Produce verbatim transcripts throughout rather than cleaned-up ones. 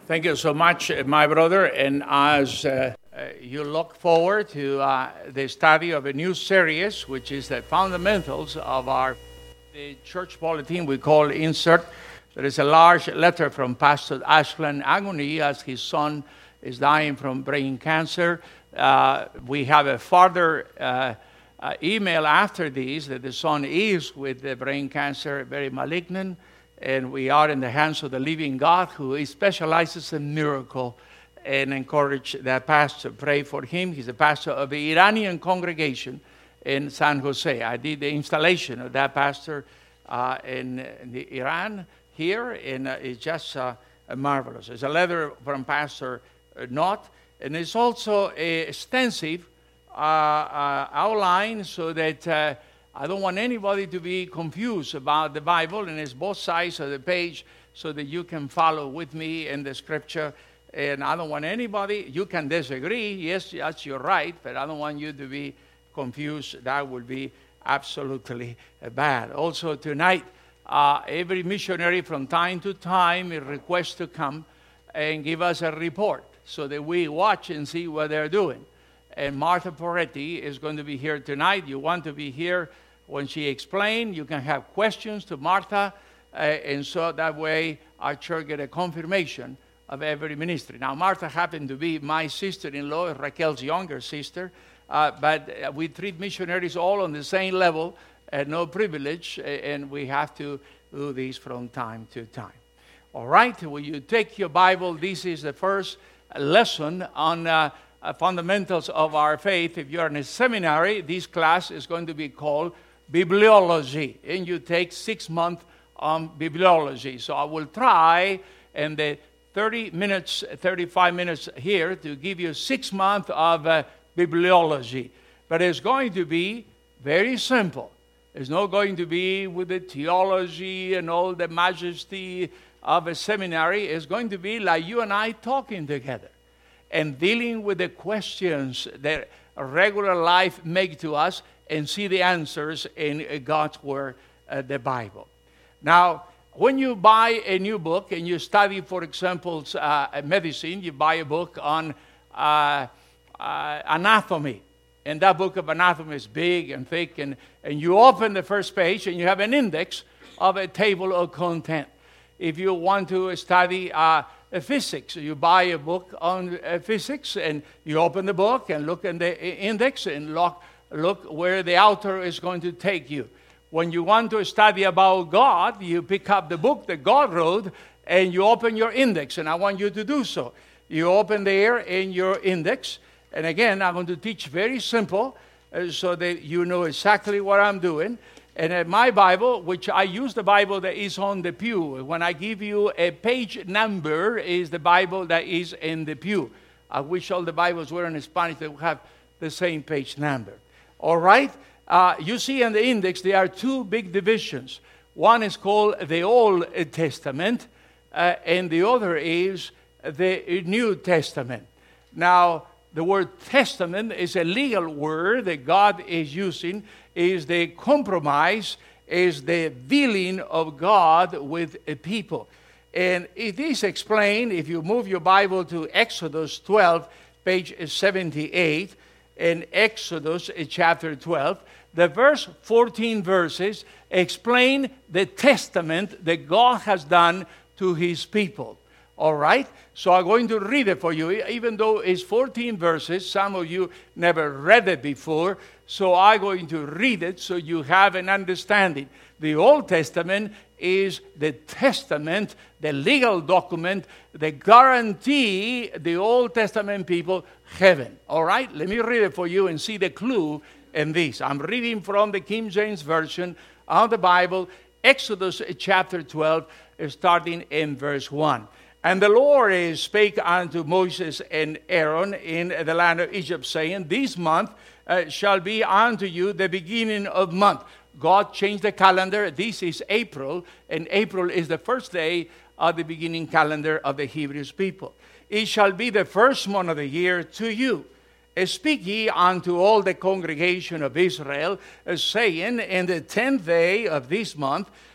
Thank you so much, my brother. And as uh, uh, you look forward to uh, the study of a new series, which is the fundamentals of our the church bulletin we call Insert, there is a large letter from Pastor Ashland Agony as his son is dying from brain cancer. Uh, we have a further uh, uh, email after this that the son is with the brain cancer, very malignant. And we are in the hands of the living God who specializes in miracle, and encourage that pastor. Pray for him. He's a pastor of the Iranian congregation in San Jose. I did the installation of that pastor uh, in, in the Iran here, and uh, it's just uh, marvelous. It's a letter from Pastor Knott, and it's also a extensive uh, uh, outline so that uh, I don't want anybody to be confused about the Bible, and it's both sides of the page so that you can follow with me in the scripture. And I don't want anybody, you can disagree, yes, that's your right, but I don't want you to be confused. That would be absolutely bad. Also tonight, uh, every missionary from time to time is requested to come and give us a report so that we watch and see what they're doing. And Martha Poretti is going to be here tonight. You want to be here when she explains. You can have questions to Martha, uh, and so that way our church get a confirmation of every ministry. Now, Martha happened to be my sister-in-law, Raquel's younger sister, uh, but we treat missionaries all on the same level, and no privilege, and we have to do this from time to time. All right, will you take your Bible? This is the first lesson on uh, Uh, fundamentals of our faith. If you're in a seminary, this class is going to be called Bibliology, and you take six months on bibliology. So I will try in the thirty minutes, thirty-five minutes here to give you six months of uh, bibliology. But it's going to be very simple. It's not going to be with the theology and all the majesty of a seminary. It's going to be like you and I talking together and dealing with the questions that regular life make to us, and see the answers in God's Word, uh, the Bible. Now, when you buy a new book and you study, for example, uh, medicine, you buy a book on uh, uh, anatomy, and that book of anatomy is big and thick, and, and you open the first page and you have an index of a table of content. If you want to study uh, physics, you buy a book on uh, physics, and you open the book and look in the index and look, look where the author is going to take you. When you want to study about God, you pick up the book that God wrote and you open your index, and I want you to do so. You open there in your index, and again, I'm going to teach very simple uh, so that you know exactly what I'm doing. And in my Bible, which I use the Bible that is on the pew. When I give you a page number, is the Bible that is in the pew. I wish all the Bibles were in Spanish that would have the same page number. All right? Uh, you see in the index, there are two big divisions. One is called the Old Testament, uh, and the other is the New Testament. Now, the word testament is a legal word that God is using, is the compromise, is the dealing of God with a people. And it is explained, if you move your Bible to Exodus twelve, page seventy-eight, in Exodus chapter twelve, the verse fourteen verses explain the testament that God has done to his people. All right? So I'm going to read it for you, even though it's fourteen verses. Some of you never read it before, so I'm going to read it so you have an understanding. The Old Testament is the testament, the legal document that guarantee the Old Testament people heaven. All right? Let me read it for you and see the clue in this. I'm reading from the King James Version of the Bible, Exodus chapter twelve, starting in verse one. And the Lord spake unto Moses and Aaron in the land of Egypt, saying, This month uh, shall be unto you the beginning of month. God changed the calendar. This is April, and April is the first day of the beginning calendar of the Hebrew people. It shall be the first month of the year to you. Speak ye unto all the congregation of Israel, saying, In the tenth day of this month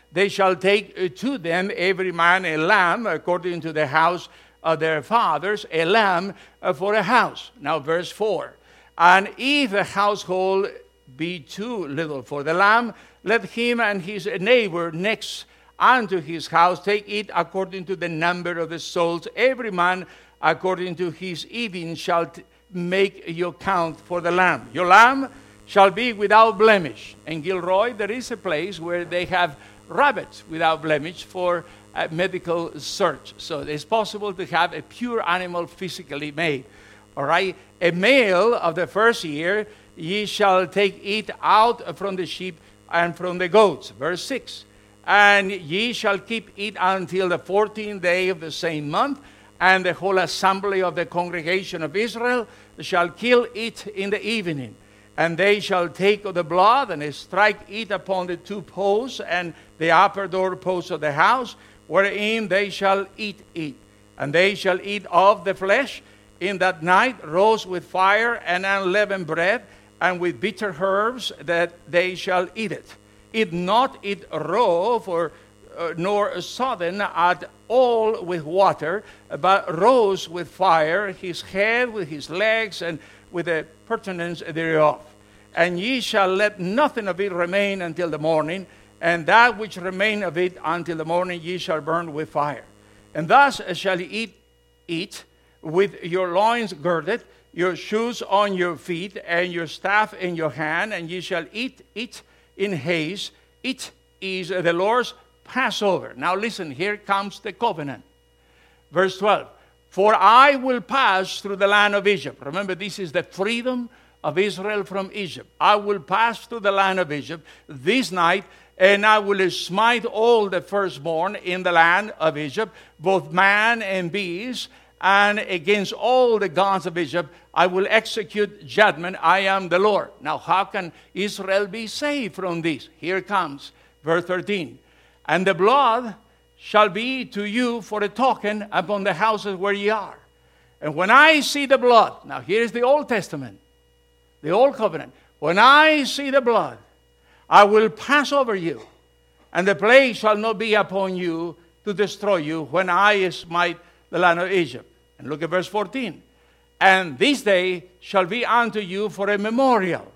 they shall take uh, to them every man a lamb according to the house of their fathers, a lamb uh, for a house. Now verse four. And if a household be too little for the lamb, let him and his neighbor next unto his house take it according to the number of the souls. Every man according to his eating shall t- make your count for the lamb. Your lamb shall be without blemish. In Gilroy, there is a place where they have rabbits without blemish for a medical search. So it's possible to have a pure animal physically made. All right? A male of the first year, ye shall take it out from the sheep and from the goats. Verse six. And ye shall keep it until the fourteenth day of the same month, and the whole assembly of the congregation of Israel shall kill it in the evening. And they shall take of the blood and strike it upon the two posts and the upper door posts of the house, wherein they shall eat it. And they shall eat of the flesh in that night, roast with fire and unleavened bread, and with bitter herbs, that they shall eat it. Eat not it raw, for uh, nor sodden at all with water, but roast with fire his head with his legs, and with the pertinence thereof. And ye shall let nothing of it remain until the morning, and that which remain of it until the morning ye shall burn with fire. And thus shall ye eat it with your loins girded, your shoes on your feet, and your staff in your hand, and ye shall eat it in haste. It is the Lord's Passover. Now listen, here comes the covenant. Verse twelve. For I will pass through the land of Egypt. Remember, this is the freedom of Israel from Egypt. I will pass through the land of Egypt this night, and I will smite all the firstborn in the land of Egypt, both man and beast, and against all the gods of Egypt I will execute judgment. I am the Lord. Now, how can Israel be saved from this? Here comes verse thirteen. And the blood shall be to you for a token upon the houses where ye are. And when I see the blood, now here's the Old Testament, the Old Covenant. When I see the blood, I will pass over you, and the plague shall not be upon you to destroy you when I smite the land of Egypt. And look at verse fourteen. And this day shall be unto you for a memorial,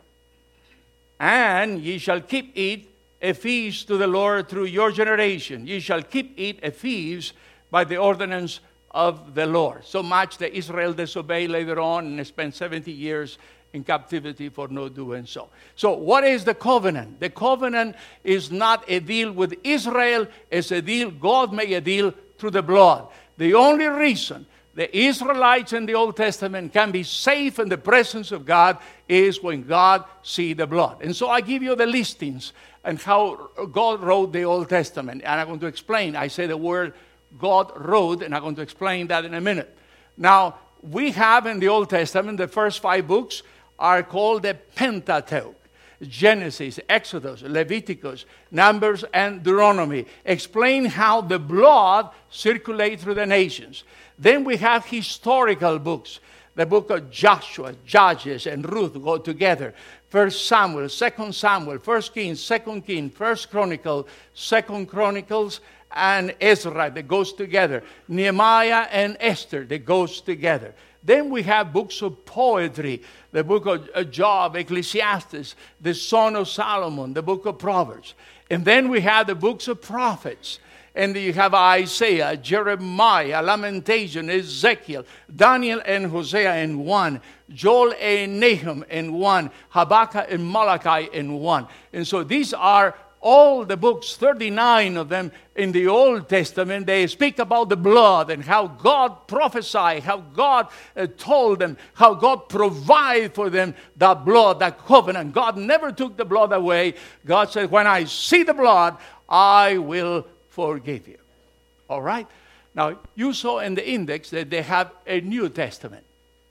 and ye shall keep it a feast to the Lord through your generation. Ye shall keep it a feast by the ordinance of the Lord. So much that Israel disobeyed later on and spent seventy years in captivity for not doing so. So what is the covenant? The covenant is not a deal with Israel. It's a deal, God made a deal through the blood. The only reason the Israelites in the Old Testament can be safe in the presence of God is when God see the blood. And so I give you the listings and how God wrote the Old Testament. And I'm going to explain. I say the word God wrote, and I'm going to explain that in a minute. Now, we have in the Old Testament, the first five books are called the Pentateuch. Genesis, Exodus, Leviticus, Numbers, and Deuteronomy explain how the blood circulates through the nations. Then we have historical books. The book of Joshua, Judges, and Ruth go together. First Samuel, Second Samuel, First Kings, Second Kings, First Chronicles, Second Chronicles, and Ezra, that goes together. Nehemiah and Esther, that goes together. Then we have books of poetry, the book of Job, Ecclesiastes, the Song of Solomon, the book of Proverbs. And then we have the books of prophets. And you have Isaiah, Jeremiah, Lamentation, Ezekiel, Daniel and Hosea in one, Joel and Nahum in one, Habakkuk and Malachi in one. And so these are all the books, thirty-nine of them in the Old Testament. They speak about the blood and how God prophesied, how God uh, told them, how God provided for them that blood, that covenant. God never took the blood away. God said, when I see the blood, I will forgive you. All right? Now, you saw in the index that they have a New Testament.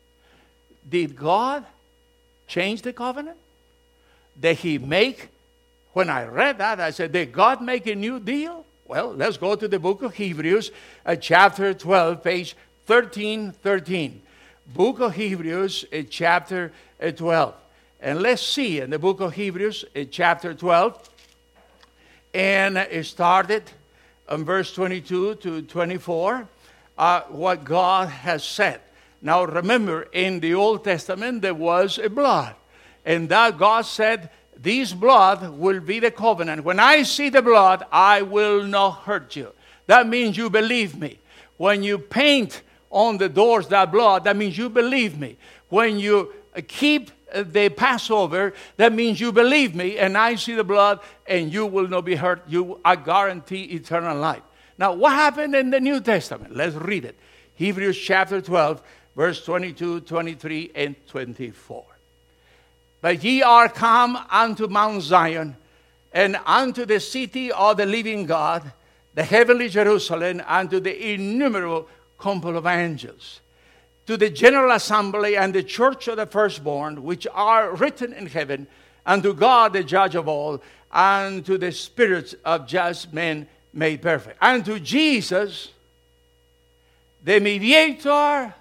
Did God change the covenant? Did he make, when I read that, I said, did God make a new deal? Well, let's go to the book of Hebrews, uh, chapter twelve, page thirteen thirteen. Book of Hebrews, uh, chapter twelve. And let's see in the book of Hebrews, uh, chapter twelve, And it started in verse twenty-two to twenty-four, uh, what God has said. Now remember, in the Old Testament, there was a blood. And that God said, this blood will be the covenant. When I see the blood, I will not hurt you. That means you believe me. When you paint on the doors that blood, that means you believe me. When you keep the Passover, that means you believe me, and I see the blood, and you will not be hurt. You, I guarantee eternal life. Now, what happened in the New Testament? Let's read it. Hebrews chapter twelve, verse twenty-two, twenty-three, and twenty-four. But ye are come unto Mount Zion, and unto the city of the living God, the heavenly Jerusalem, unto the innumerable company of angels, to the general assembly and the church of the firstborn, which are written in heaven, unto God the judge of all, and to the spirits of just men made perfect, and to Jesus, the mediator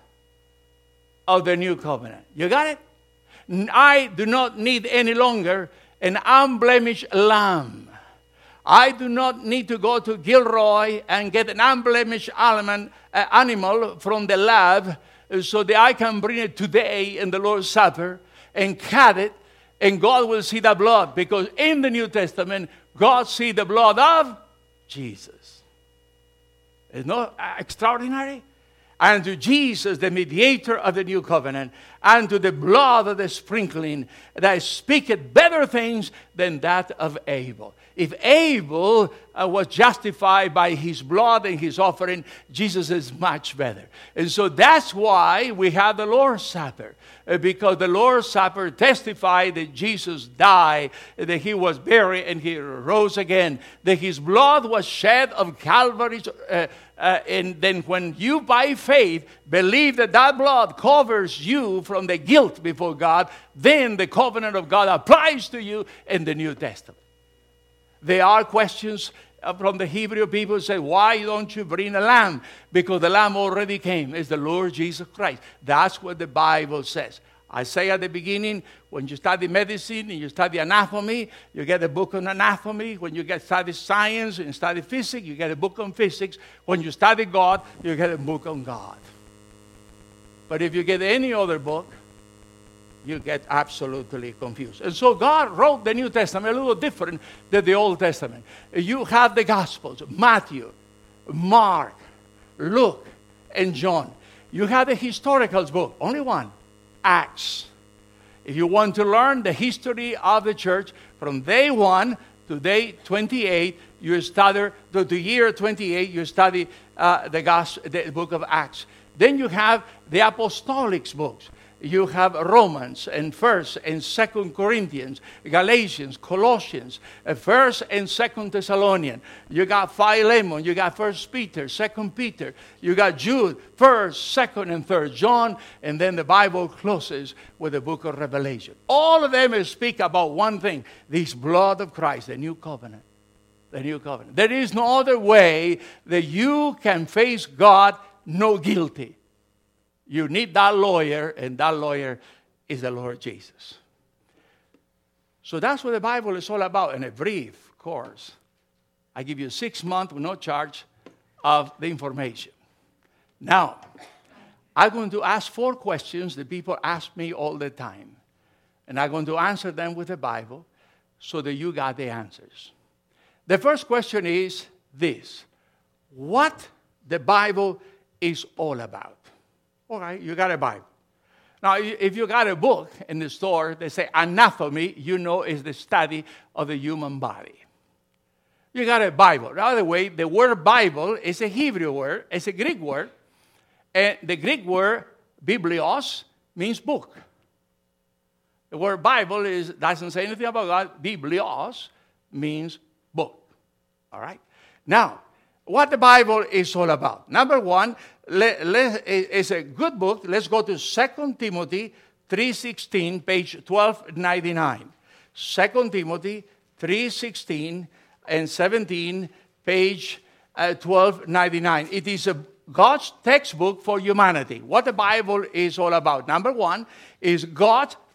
of the new covenant. You got it? I do not need any longer an unblemished lamb. I do not need to go to Gilroy and get an unblemished element, uh, animal from the lab so that I can bring it today in the Lord's Supper and cut it, and God will see the blood. Because in the New Testament, God sees the blood of Jesus. Isn't that extraordinary? And to Jesus, the mediator of the new covenant, and to the blood of the sprinkling that speaketh better things than that of Abel. If Abel uh, was justified by his blood and his offering, Jesus is much better. And so that's why we have the Lord's Supper. Uh, because the Lord's Supper testified that Jesus died, that he was buried, and he rose again. That his blood was shed of Calvary's uh, Uh, and then when you by faith believe that that blood covers you from the guilt before God, then the covenant of God applies to you in the New Testament. There are questions from the Hebrew people who say, why don't you bring a lamb? Because the lamb already came. It's the Lord Jesus Christ. That's what the Bible says. I say at the beginning, when you study medicine and you study anatomy, you get a book on anatomy. When you get study science and study physics, you get a book on physics. When you study God, you get a book on God. But if you get any other book, you get absolutely confused. And so God wrote the New Testament a little different than the Old Testament. You have the Gospels, Matthew, Mark, Luke, and John. You have the historical book, only one. Acts. If you want to learn the history of the church from day one to day twenty-eight, you study to the year twenty-eight. You study uh, the, gospel, the book of Acts. Then you have the apostolic books. You have Romans and First and Second Corinthians, Galatians, Colossians, First and Second Thessalonians. You got Philemon. You got First Peter, Second Peter. You got Jude, First, Second, and Third John. And then the Bible closes with the book of Revelation. All of them speak about one thing: this blood of Christ, the new covenant. The new covenant. There is no other way that you can face God no guilty. You need that lawyer, and that lawyer is the Lord Jesus. So that's what the Bible is all about in a brief course. I give you six months with no charge of the information. Now, I'm going to ask four questions that people ask me all the time. And I'm going to answer them with the Bible so that you got the answers. The first question is this: what the Bible is all about. All right, you got a Bible. Now, if you got a book in the store, they say anatomy, you know, is the study of the human body. You got a Bible. By the way, the word Bible is a Hebrew word. It's a Greek word. And the Greek word, biblios, means book. The word Bible is doesn't say anything about God. Biblios means book. All right? Now, what the Bible is all about. Number one, let, let, it's a good book. Let's go to Second Timothy three sixteen, page twelve ninety-nine. Second Timothy three sixteen and seventeen, page uh, twelve ninety-nine. It is a God's textbook for humanity. What the Bible is all about. Number one is God's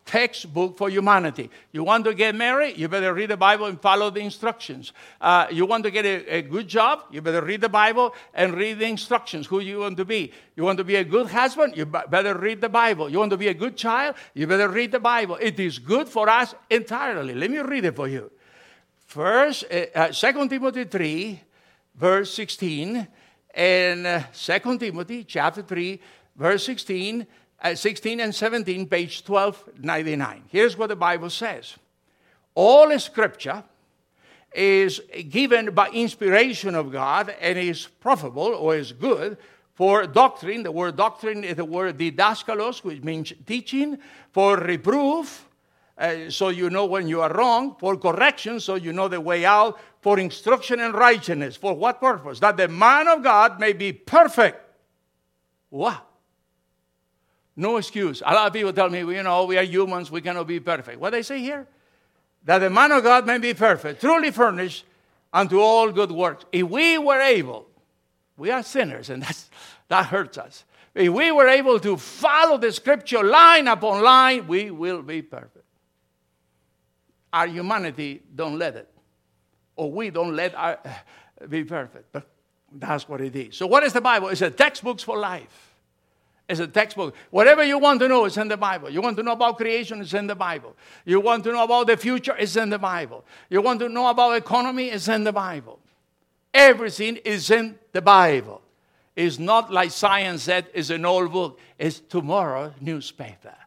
textbook for humanity. You want to get married? You better read the Bible and follow the instructions. Uh, you want to get a, a good job? You better read the Bible and read the instructions, who you want to be. You want to be a good husband? You better read the Bible. You want to be a good child? You better read the Bible. It is good for us entirely. Let me read it for you. First, uh, Second Timothy three, verse sixteen, and uh, Second Timothy chapter three, verse sixteen, Uh, sixteen and seventeen, page twelve ninety-nine. Here's what the Bible says. All Scripture is given by inspiration of God and is profitable or is good for doctrine. The word doctrine is the word didaskalos, which means teaching, for reproof, uh, so you know when you are wrong, for correction, so you know the way out, for instruction in righteousness. For what purpose? That the man of God may be perfect. Wow. No excuse. A lot of people tell me, well, you know, we are humans, we cannot be perfect. What they say here? That the man of God may be perfect, truly furnished unto all good works. If we were able, we are sinners, and that's, that hurts us. If we were able to follow the Scripture line upon line, we will be perfect. Our humanity don't let it. Or we don't let our uh, be perfect. But that's what it is. So what is the Bible? It's a textbook for life. It's a textbook. Whatever you want to know is in the Bible. You want to know about creation, it's in the Bible. You want to know about the future, it's in the Bible. You want to know about economy, it's in the Bible. Everything is in the Bible. It's not like science said, it's an old book. It's tomorrow's newspaper.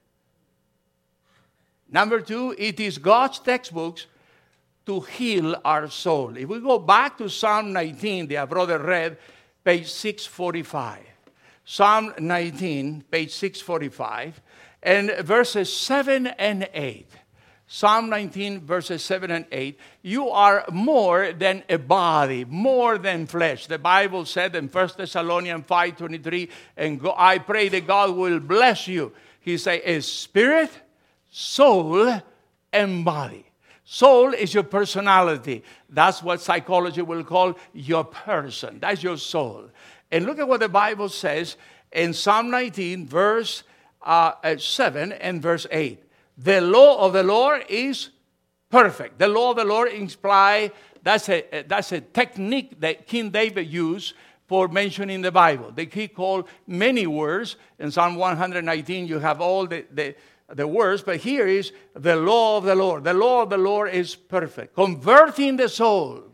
Number two, it is God's textbooks to heal our soul. If we go back to Psalm nineteen, the brother read, page six forty-five. Psalm nineteen, page six forty-five, and verses seven and eight. Psalm nineteen, verses seven and eight. You are more than a body, more than flesh. The Bible said in First Thessalonians five twenty-three, and go, I pray that God will bless you. He said, a spirit, soul, and body. Soul is your personality. That's what psychology will call your person. That's your soul. And look at what the Bible says in Psalm nineteen, verse uh, seven and verse eight. The law of the Lord is perfect. The law of the Lord implies, that's a, that's a technique that King David used for mentioning the Bible. They he called many words. In Psalm one nineteen, you have all the, the, the words, but here is the law of the Lord. The law of the Lord is perfect, converting the soul.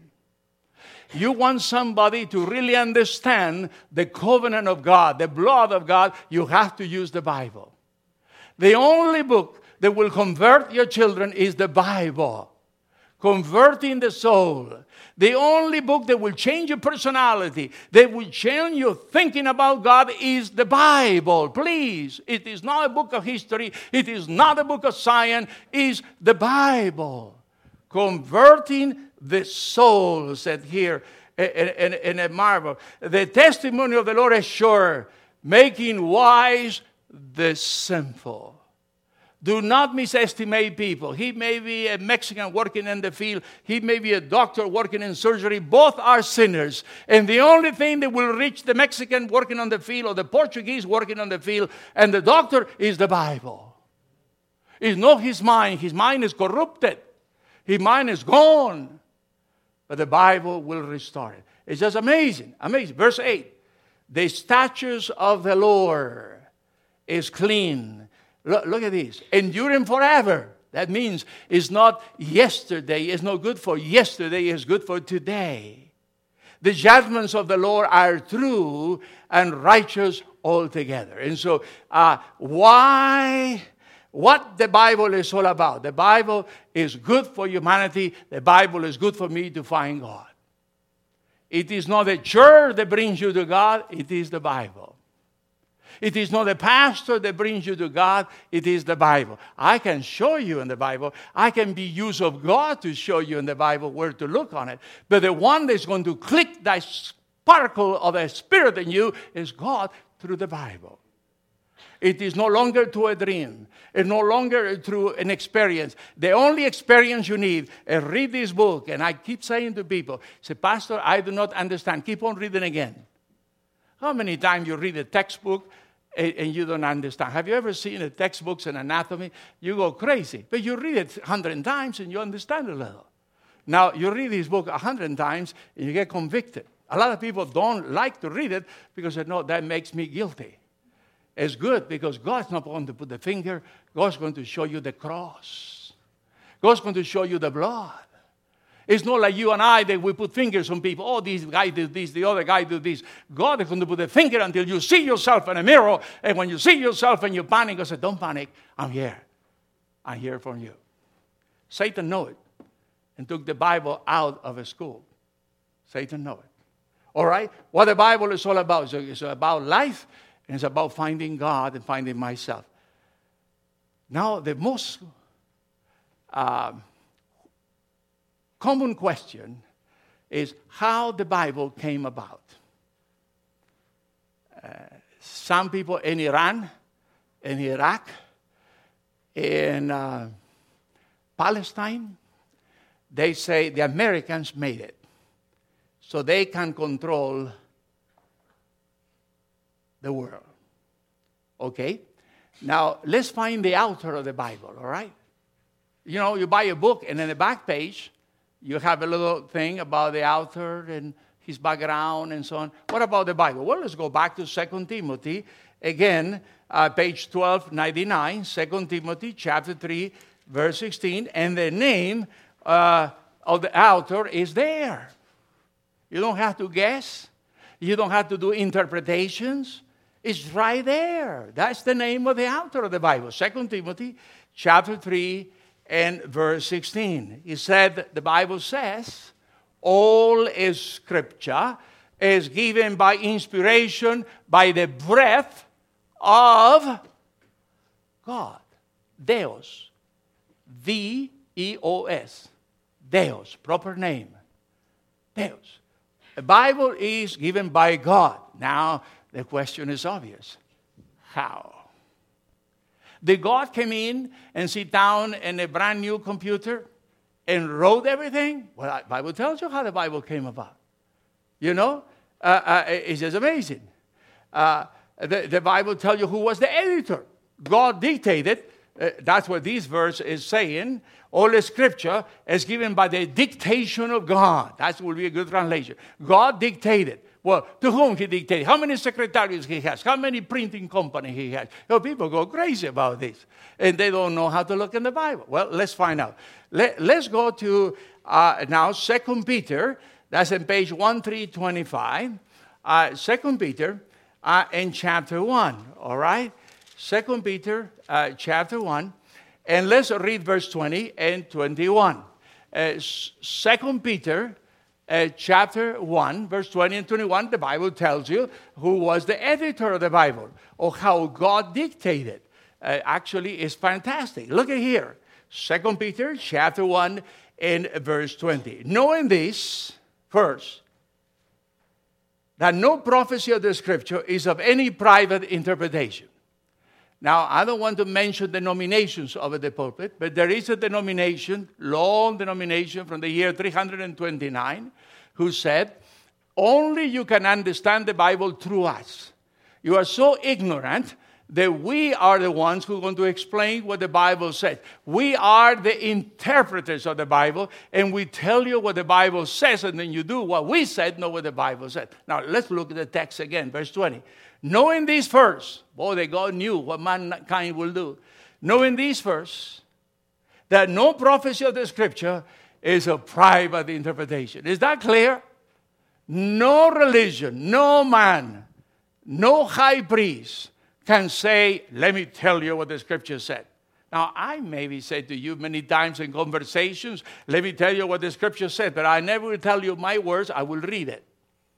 You want somebody to really understand the covenant of God, the blood of God, you have to use the Bible. The only book that will convert your children is the Bible. Converting the soul. The only book that will change your personality, that will change your thinking about God is the Bible. Please, it is not a book of history. It is not a book of science. It is the Bible. Converting the soul, said here in, in a marvel. The testimony of the Lord is sure, making wise the simple. Do not misestimate people. He may be a Mexican working in the field. He may be a doctor working in surgery. Both are sinners. And the only thing that will reach the Mexican working on the field or the Portuguese working on the field and the doctor is the Bible. It's not his mind. His mind is corrupted. His mind is gone. But the Bible will restore it. It's just amazing. Amazing. Verse eight. The statutes of the Lord is clean. Look, look at this. Enduring forever. That means it's not yesterday. It's not good for yesterday. It's good for today. The judgments of the Lord are true and righteous altogether. And so, uh, why... What the Bible is all about. The Bible is good for humanity. The Bible is good for me to find God. It is not the church that brings you to God. It is the Bible. It is not the pastor that brings you to God. It is the Bible. I can show you in the Bible. I can be used of God to show you in the Bible where to look on it. But the one that's going to click that sparkle of the Spirit in you is God through the Bible. It is no longer through a dream. It's no longer through an experience. The only experience you need is read this book. And I keep saying to people, say, Pastor, I do not understand. Keep on reading again. How many times you read a textbook and, and you don't understand. Have you ever seen the textbooks in anatomy? You go crazy. But you read it a hundred times and you understand a little. Now, you read this book a hundred times and you get convicted. A lot of people don't like to read it because they know that makes me guilty. It's good because God's not going to put the finger. God's going to show you the cross. God's going to show you the blood. It's not like you and I that we put fingers on people. Oh, this guy did this, the other guy did this. God is going to put the finger until you see yourself in a mirror. And when you see yourself and you panic, God said, don't panic. I'm here. I'm here for you. Satan knew it and took the Bible out of a school. Satan knew it. All right? What the Bible is all about. It's about life and it's about finding God and finding myself. Now, the most uh, common question is how the Bible came about. Uh, some people in Iran, in Iraq, in uh, Palestine, they say the Americans made it. So they can control the world. Okay? Now, let's find the author of the Bible, all right? You know, you buy a book, and in the back page, you have a little thing about the author and his background and so on. What about the Bible? Well, let's go back to Second Timothy. Again, uh, page twelve ninety-nine, Second Timothy chapter three, verse sixteen. And the name uh, of the author is there. You don't have to guess. You don't have to do interpretations. It's right there. That's the name of the author of the Bible. Second Timothy chapter three and verse sixteen. He said, the Bible says, all is scripture is given by inspiration, by the breath of God. Deus. D E O S. Deus. Proper name. Deus. The Bible is given by God. Now, the question is obvious. How? Did God come in and sit down in a brand new computer and wrote everything? Well, the Bible tells you how the Bible came about. You know? Uh, uh, it's just amazing. Uh, the, the Bible tells you who was the editor. God dictated. Uh, that's what this verse is saying. All the scripture is given by the dictation of God. That will be a good translation. God dictated. Well, to whom he dictated? How many secretaries he has? How many printing company he has? You know, people go crazy about this. And they don't know how to look in the Bible. Well, let's find out. Let, let's go to uh, now Second Peter. That's on page thirteen twenty-five. Uh, Second Peter uh, in chapter one. All right? Second Peter uh, chapter one. And let's read verse twenty and twenty-one. Uh, Second Peter uh, chapter one, verse twenty and twenty-one, the Bible tells you who was the editor of the Bible, or how God dictated. Uh, actually, it's fantastic. Look at here. Second Peter chapter one and verse twenty. Knowing this, first, that no prophecy of the Scripture is of any private interpretation. Now, I don't want to mention denominations of the pulpit, but there is a denomination, long denomination from the year three hundred twenty-nine, who said, only you can understand the Bible through us. You are so ignorant that we are the ones who are going to explain what the Bible says. We are the interpreters of the Bible, and we tell you what the Bible says, and then you do what we said, not what the Bible said. Now, let's look at the text again, verse twenty. Knowing this first, boy, that God knew what mankind will do. Knowing this first, that no prophecy of the Scripture is a private interpretation. Is that clear? No religion, no man, no high priest can say, let me tell you what the Scripture said. Now, I maybe said to you many times in conversations, let me tell you what the Scripture said, but I never will tell you my words, I will read it.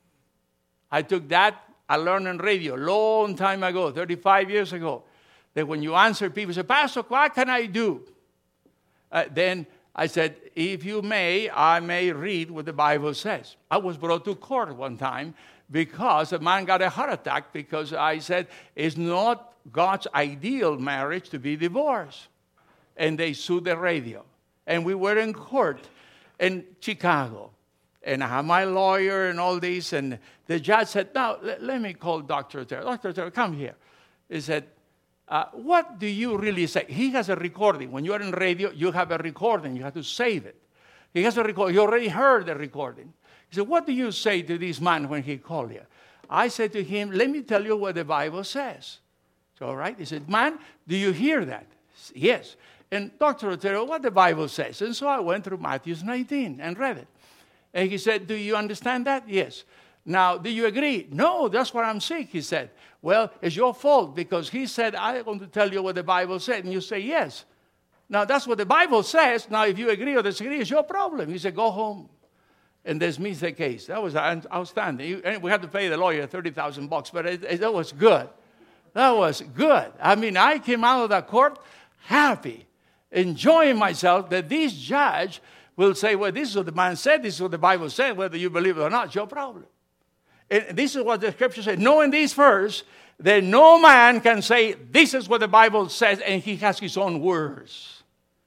I took that. I learned on radio a long time ago, thirty-five years ago, that when you answer people, say, Pastor, what can I do? Uh, then I said, if you may, I may read what the Bible says. I was brought to court one time because a man got a heart attack because I said, it's not God's ideal marriage to be divorced. And they sued the radio. And we were in court in Chicago. And I have my lawyer and all this. And the judge said, now, let, let me call Doctor Terry. Doctor Terry, come here. He said, uh, what do you really say? He has a recording. When you are in radio, you have a recording. You have to save it. He has a recording. You already heard the recording. He said, what do you say to this man when he called you? I said to him, let me tell you what the Bible says. So, all right. He said, man, do you hear that? Yes. And Doctor Otero, what the Bible says. And so I went through Matthew nineteen and read it. And he said, do you understand that? Yes. Now, do you agree? No, that's why I'm sick, he said. Well, it's your fault because he said, I'm going to tell you what the Bible said. And you say, yes. Now, that's what the Bible says. Now, if you agree or disagree, it's your problem. He said, go home and dismiss the case. That was outstanding. And we had to pay the lawyer thirty thousand bucks, but it, it, that was good. That was good. I mean, I came out of that court happy, enjoying myself that this judge will say, well, this is what the man said, this is what the Bible said, whether you believe it or not, it's your problem. And this is what the scripture says. Knowing this first, that no man can say, this is what the Bible says, and he has his own words.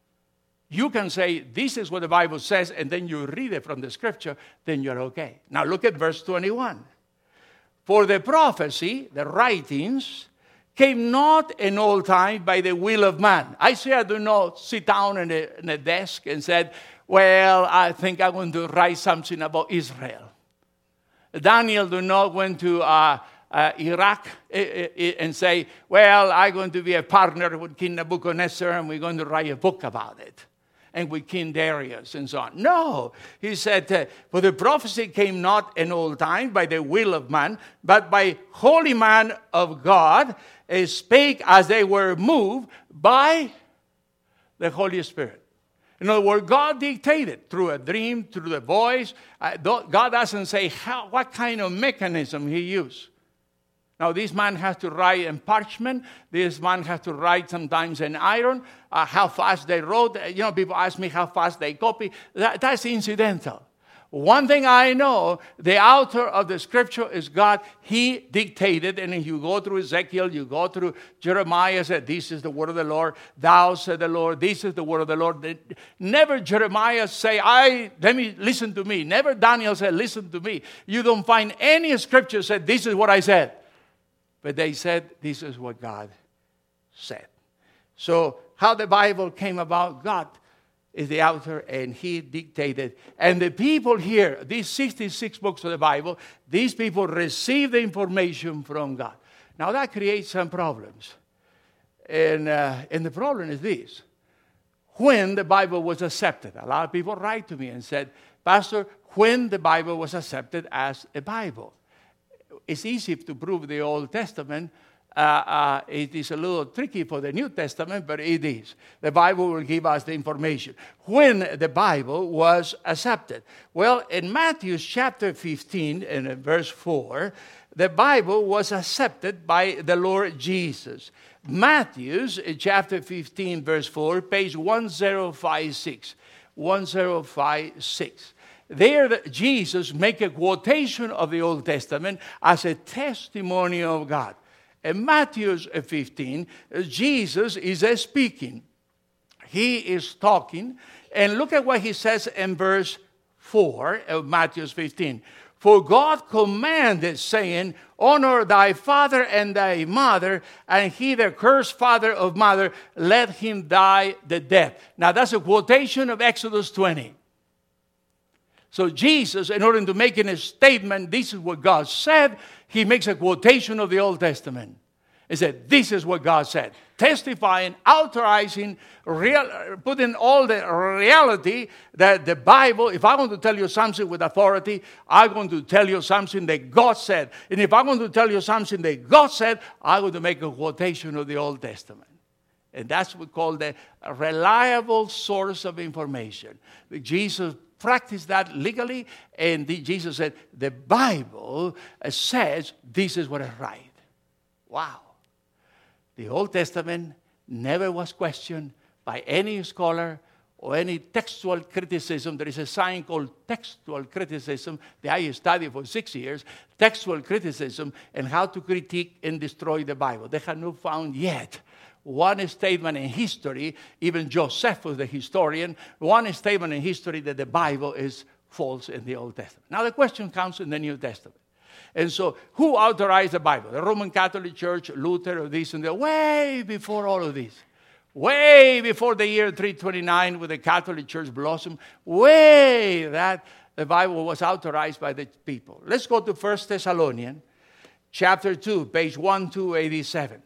You can say, this is what the Bible says, and then you read it from the scripture, then you're okay. Now look at verse twenty-one. For the prophecy, the writings, came not in old time by the will of man. Isaiah do not sit down in a, in a desk and said, well, I think I'm going to write something about Israel. Daniel do not went to uh, uh, Iraq uh, uh, and say, well, I'm going to be a partner with King Nebuchadnezzar and we're going to write a book about it. And with King Darius and so on. No, he said, uh, for the prophecy came not in old time by the will of man, but by holy man of God, uh, spake as they were moved by the Holy Spirit. In other words, God dictated through a dream, through the voice. Uh, God doesn't say how, what kind of mechanism he used. Now, this man has to write in parchment. This man has to write sometimes in iron. Uh, how fast they wrote. You know, people ask me how fast they copy. That, that's incidental. One thing I know, the author of the scripture is God. He dictated, and if you go through Ezekiel, you go through Jeremiah, said, this is the word of the Lord. Thou, said the Lord, this is the word of the Lord. Never Jeremiah say, I, let me, listen to me. Never Daniel said, listen to me. You don't find any scripture said, this is what I said. But they said, this is what God said. So how the Bible came about, God is the author, and he dictated. And the people here, these sixty-six books of the Bible, these people receive the information from God. Now that creates some problems. And, uh, and the problem is this. When the Bible was accepted, a lot of people write to me and said, Pastor, when the Bible was accepted as a Bible. It's easy to prove the Old Testament. Uh, uh, it is a little tricky for the New Testament, but it is. The Bible will give us the information. When the Bible was accepted. Well, in Matthew chapter fifteen, and in verse four, the Bible was accepted by the Lord Jesus. Matthew chapter fifteen, verse four, page one zero five six. one zero five six. There, Jesus make a quotation of the Old Testament as a testimony of God. In Matthew fifteen, Jesus is speaking. He is talking. And look at what he says in verse four of Matthew fifteen. For God commanded, saying, honor thy father and thy mother, and he that cursed father or mother, let him die the death. Now that's a quotation of Exodus twenty. So Jesus, in order to make a statement, this is what God said, he makes a quotation of the Old Testament. He said, this is what God said. Testifying, authorizing, real, putting all the reality that the Bible, if I'm going to tell you something with authority, I'm going to tell you something that God said. And if I'm going to tell you something that God said, I'm going to make a quotation of the Old Testament. And that's what we call the reliable source of information. Jesus practiced that legally, and the, Jesus said, the Bible says this is what is right. Wow. The Old Testament never was questioned by any scholar or any textual criticism. There is a science called textual criticism that I studied for six years, textual criticism, and how to critique and destroy the Bible. They have not found yet one statement in history, even Josephus, the historian, one statement in history that the Bible is false in the Old Testament. Now the question comes in the New Testament. And so, who authorized the Bible? The Roman Catholic Church, Luther, or this and that, way before all of this. Way before the year three twenty-nine, when the Catholic Church blossomed, way that the Bible was authorized by the people. Let's go to First Thessalonians, chapter two, page twelve eighty-seven.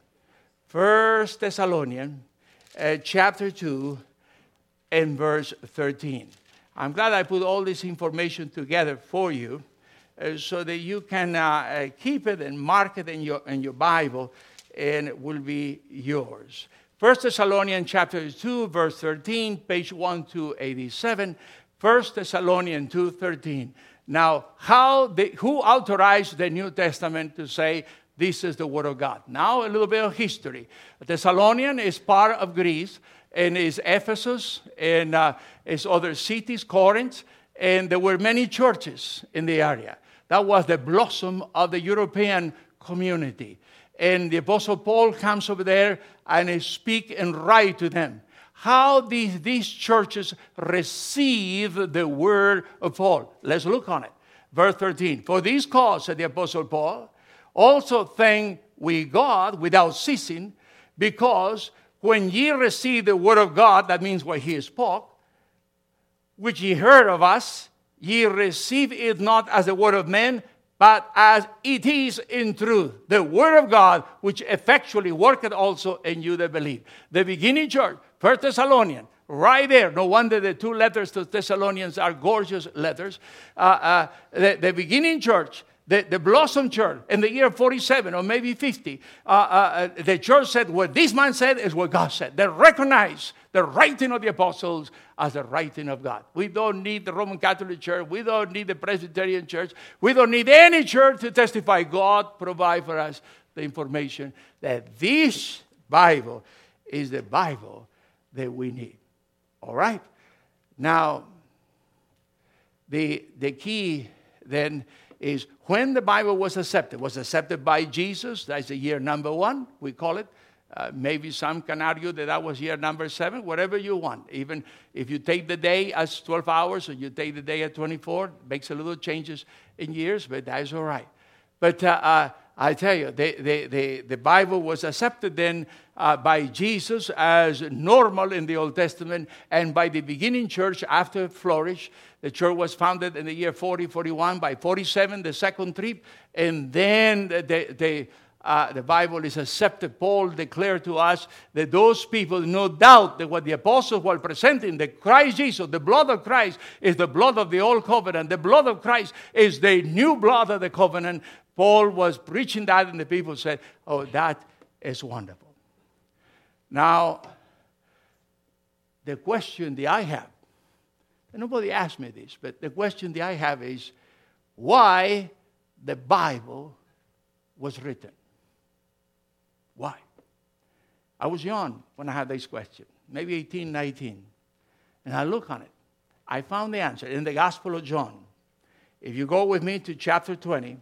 First Thessalonians, uh, chapter two, and verse thirteen. I'm glad I put all this information together for you uh, so that you can uh, uh, keep it and mark it in your, in your Bible, and it will be yours. First Thessalonians chapter two, verse thirteen, page twelve eighty-seven. First Thessalonians two thirteen. Now, how they, who authorized the New Testament to say this is the Word of God? Now, a little bit of history. Thessalonian is part of Greece, and is Ephesus, and uh, is other cities, Corinth, and there were many churches in the area. That was the blossom of the European community. And the Apostle Paul comes over there and he speak and write to them. How these, these churches receive the word of Paul. Let's look on it. Verse thirteen. For this cause, said the Apostle Paul, also thank we God without ceasing, because when ye receive the word of God, that means what he spoke, which ye heard of us, ye receive it not as the word of men, but as it is in truth, the word of God, which effectually worketh also in you that believe. The beginning church, First Thessalonians, right there. No wonder the two letters to Thessalonians are gorgeous letters. Uh, uh, the, the beginning church, the, the blossom church, in the year forty-seven or maybe fifty, uh, uh, the church said what this man said is what God said. They recognize the writing of the apostles as the writing of God. We don't need the Roman Catholic Church. We don't need the Presbyterian Church. We don't need any church to testify. God provide for us the information that this Bible is the Bible that we need. All right? Now, the, the key then is when the Bible was accepted. Was accepted by Jesus. That's the year number one, we call it. Uh, maybe some can argue that that was year number seven, whatever you want. Even if you take the day as twelve hours or you take the day at twenty-four, makes a little changes in years, but that's all right. But uh, uh, I tell you, the, the, the, the Bible was accepted then uh, by Jesus as normal in the Old Testament, and by the beginning church after it flourished. The church was founded in the year forty, forty-one. By forty-seven, the second trip, and then the... the, the Uh, the Bible is accepted. Paul declared to us that those people, no doubt that what the apostles were presenting, that Christ Jesus, the blood of Christ, is the blood of the old covenant. The blood of Christ is the new blood of the covenant. Paul was preaching that, and the people said, oh, that is wonderful. Now, the question that I have, and nobody asked me this, but the question that I have is, why the Bible was written? Why? I was young when I had this question, maybe eighteen, nineteen. And I look on it. I found the answer in the Gospel of John. If you go with me to chapter twenty,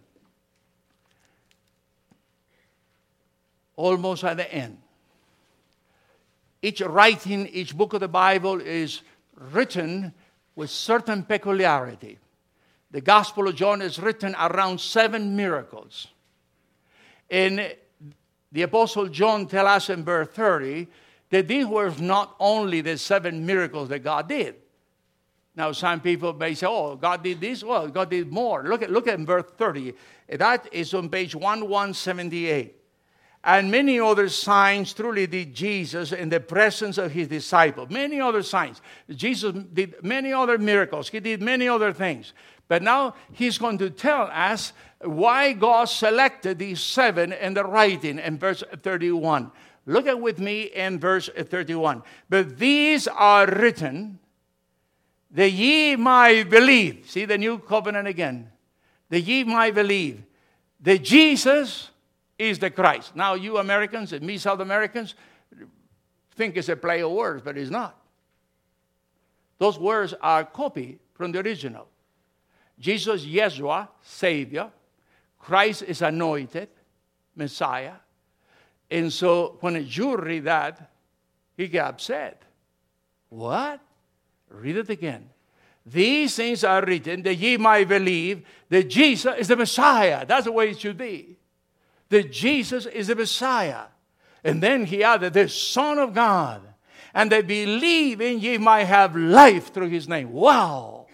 almost at the end. Each writing, each book of the Bible is written with certain peculiarity. The Gospel of John is written around seven miracles. And the Apostle John tells us in verse thirty that these were not only the seven miracles that God did. Now, some people may say, oh, God did this. Well, God did more. Look at, look at verse thirty. That is on page eleven seventy-eight. And many other signs truly did Jesus in the presence of his disciples. Many other signs. Jesus did many other miracles. He did many other things. But now he's going to tell us why God selected these seven in the writing in verse thirty-one. Look at with me in verse thirty-one. But these are written that ye might believe. See the new covenant again. That ye might believe that Jesus is the Christ. Now you Americans and me South Americans think it's a play of words, but it's not. Those words are copied from the original. Jesus, Yeshua, Savior. Christ is anointed, Messiah. And so when a Jew read that, he got upset. What? Read it again. These things are written that ye might believe that Jesus is the Messiah. That's the way it should be. That Jesus is the Messiah. And then he added, the Son of God. And that believe in ye might have life through his name. Wow.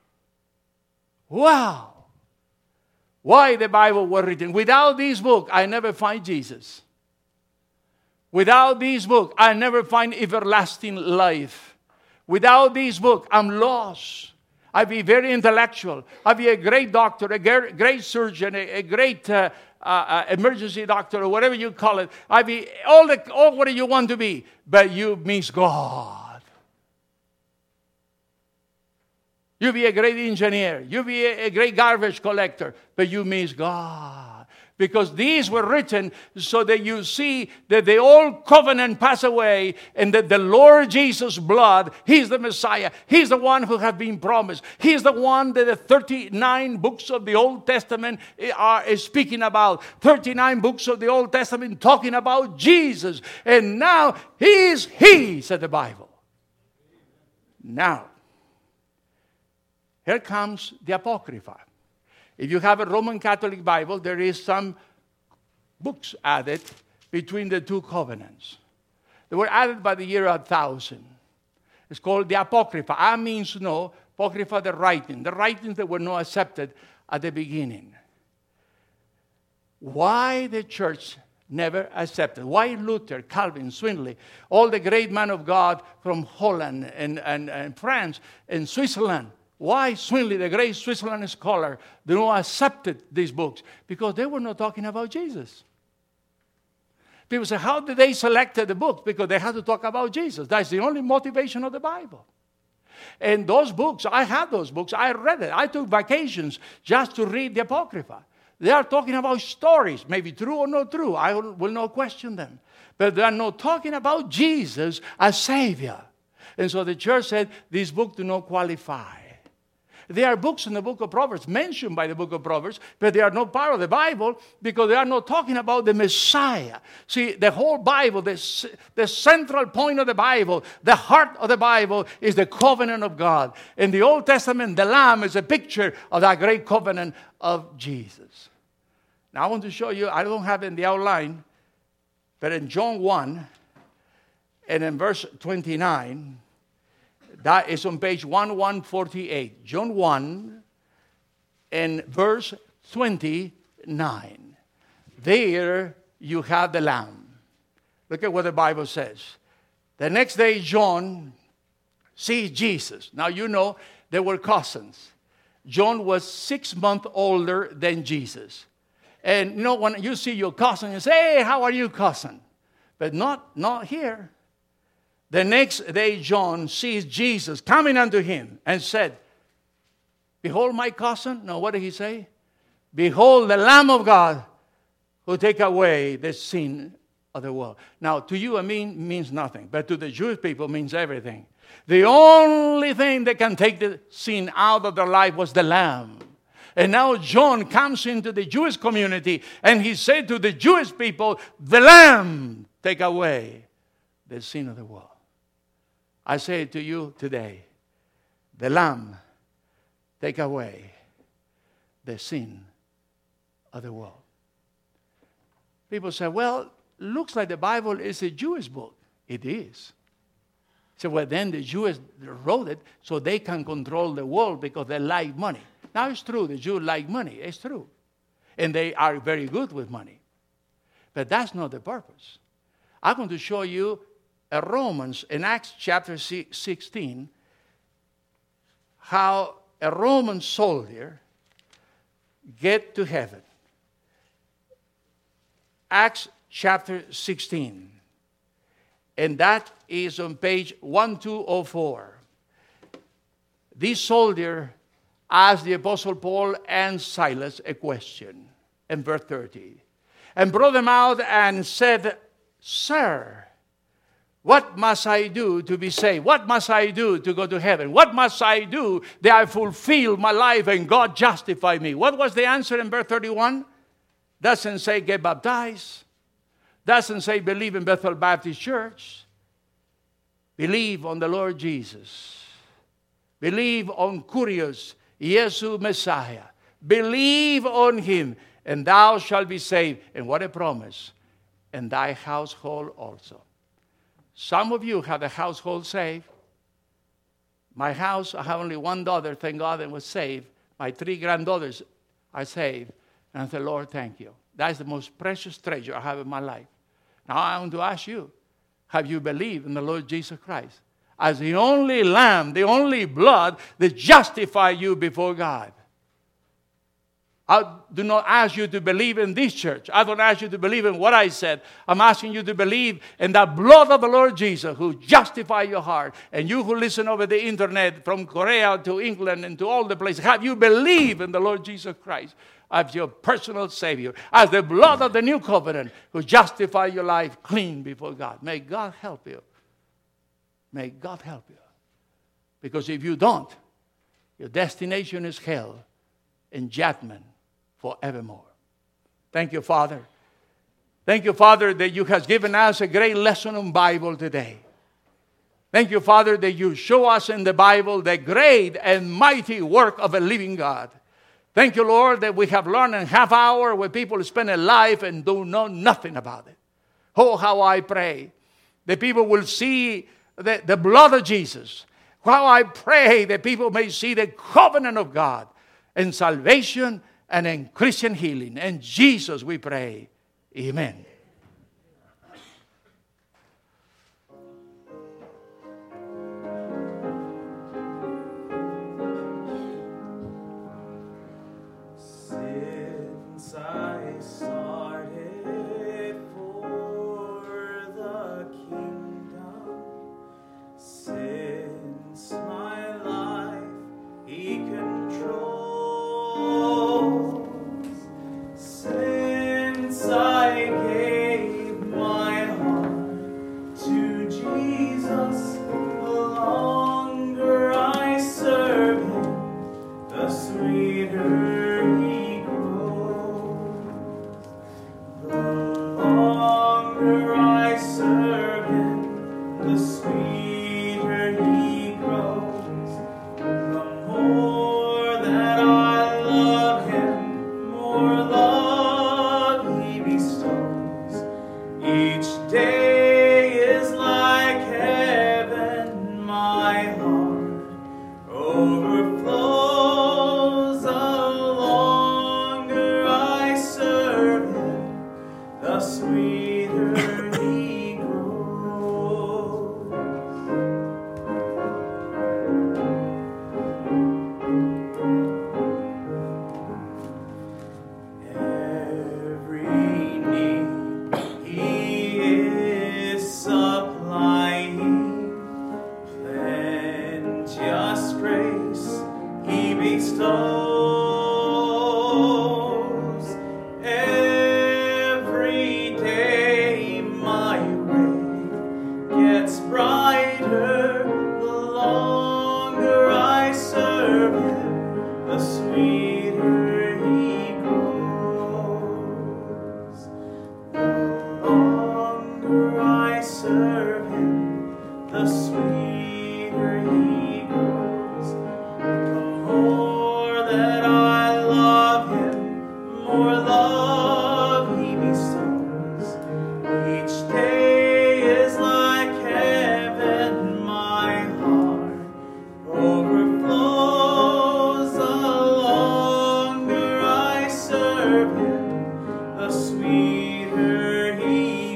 Wow. Why the Bible was written? Without this book, I never find Jesus. Without this book, I never find everlasting life. Without this book, I'm lost. I'd be very intellectual. I'd be a great doctor, a great surgeon, a, a great uh, uh, emergency doctor, or whatever you call it. I'd be all, the, all what you want to be. But you miss God. You be a great engineer. You be a, a great garbage collector. But you miss God. Because these were written so that you see that the old covenant pass away and that the Lord Jesus' blood, He's the Messiah. He's the one who has been promised. He's the one that the thirty-nine books of the Old Testament are speaking about. thirty-nine books of the Old Testament talking about Jesus. And now He is He, said the Bible. Now, here comes the Apocrypha. If you have a Roman Catholic Bible, there is some books added between the two covenants. They were added by the year one thousand. It's called the Apocrypha. A means no, Apocrypha, the writing. The writings that were not accepted at the beginning. Why the church never accepted? Why Luther, Calvin, Zwingli, all the great men of God from Holland and, and, and France and Switzerland? Why Zwingli, the great Switzerland scholar, did not accept these books? Because they were not talking about Jesus. People say, how did they select the books? Because they had to talk about Jesus. That's the only motivation of the Bible. And those books, I had those books. I read it. I took vacations just to read the Apocrypha. They are talking about stories, maybe true or not true. I will not question them. But they are not talking about Jesus as Savior. And so the church said, this book do not qualify. There are books in the book of Proverbs mentioned by the book of Proverbs, but they are not part of the Bible because they are not talking about the Messiah. See, the whole Bible, the, the central point of the Bible, the heart of the Bible is the covenant of God. In the Old Testament, the Lamb is a picture of that great covenant of Jesus. Now I want to show you, I don't have it in the outline, but in John one and in verse twenty-nine, that is on page eleven forty-eight. John one and verse twenty-nine. There you have the Lamb. Look at what the Bible says. The next day, John sees Jesus. Now, you know, they were cousins. John was six months older than Jesus. And, you know, when you see your cousin, you say, hey, how are you, cousin? But not, not here. The next day, John sees Jesus coming unto him and said, behold my cousin. No, what did he say? Behold the Lamb of God who take away the sin of the world. Now, to you, I mean, means nothing. But to the Jewish people, means everything. The only thing that can take the sin out of their life was the Lamb. And now John comes into the Jewish community and he said to the Jewish people, the Lamb take away the sin of the world. I say to you today, the Lamb take away the sin of the world. People say, well, looks like the Bible is a Jewish book. It is. So well, then the Jews wrote it so they can control the world because they like money. Now it's true, the Jews like money. It's true. And they are very good with money. But that's not the purpose. I'm going to show you a Romans in Acts chapter sixteen how a Roman soldier get to heaven. Acts chapter sixteen. And that is on page twelve oh four. This soldier asked the Apostle Paul and Silas a question in verse thirty. And brought them out and said, Sir, what must I do to be saved? What must I do to go to heaven? What must I do that I fulfill my life and God justify me? What was the answer in verse thirty-one? Doesn't say get baptized. Doesn't say believe in Bethel Baptist Church. Believe on the Lord Jesus Believe on Kyrios, Jesus Messiah. Believe on him, and thou shalt be saved. And what a promise. And thy household also. Some of you have the household saved. My house, I have only one daughter, thank God, and was saved. My three granddaughters are saved. And I said, Lord, thank you. That's the most precious treasure I have in my life. Now I want to ask you, have you believed in the Lord Jesus Christ as the only lamb, the only blood that justifies you before God? I do not ask you to believe in this church. I don't ask you to believe in what I said. I'm asking you to believe in the blood of the Lord Jesus who justifies your heart. And you who listen over the internet from Korea to England and to all the places, have you believed in the Lord Jesus Christ as your personal Savior, as the blood of the new covenant who justifies your life clean before God? May God help you. May God help you. Because if you don't, your destination is hell and judgment forevermore. Thank you, Father. Thank you, Father, that you have given us a great lesson on Bible today. Thank you, Father, that you show us in the Bible the great and mighty work of a living God. Thank you, Lord, that we have learned in half hour where people spend a life and do know nothing about it. Oh, how I pray that people will see the, the blood of Jesus. How I pray that people may see the covenant of God in salvation and in Christian healing. In Jesus we pray. Amen. Since I started for the kingdom, since my life He controls, since I gave my heart to Jesus, the longer I serve Him, the sweeter He grows. The longer I serve Him, the sweeter He grows. The more that I love Him, more love He bestows. Each day is like heaven, my heart overflows. The longer I serve Him, the sweeter He grows. Every need He is supplying, plenteous grace He bestows. Every day my way gets brighter, the longer I serve Him, the sweeter He grows. The longer I serve Him, the sweeter He grows. The more that I love Him, more love He bestows. Each day is like heaven, my heart overflows. The longer I serve Him, the sweeter He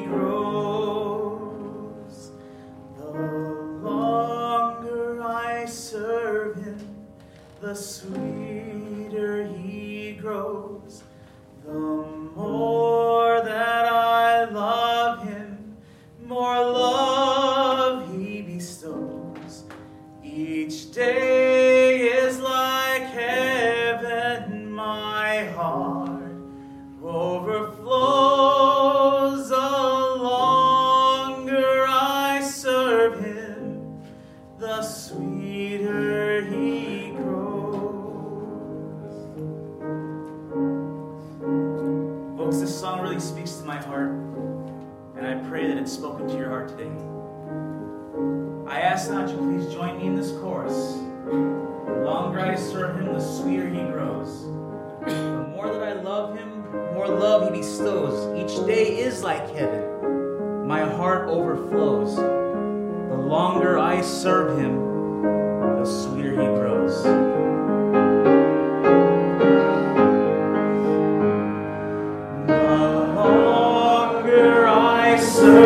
grows. The longer I serve Him, the sweeter He grows. The more that I love Him, more love He bestows. Each day is like heaven, my heart overflows. The longer I serve Him, the sweeter He grows. Folks, this song really speaks to my heart, and I pray that it's spoken to your heart today. I ask now that you please join me in this chorus The longer I serve him, the sweeter he grows. The more that I love him, more love he bestows. Each day is like heaven. My heart overflows. The longer I serve him, the sweeter he grows. The longer I serve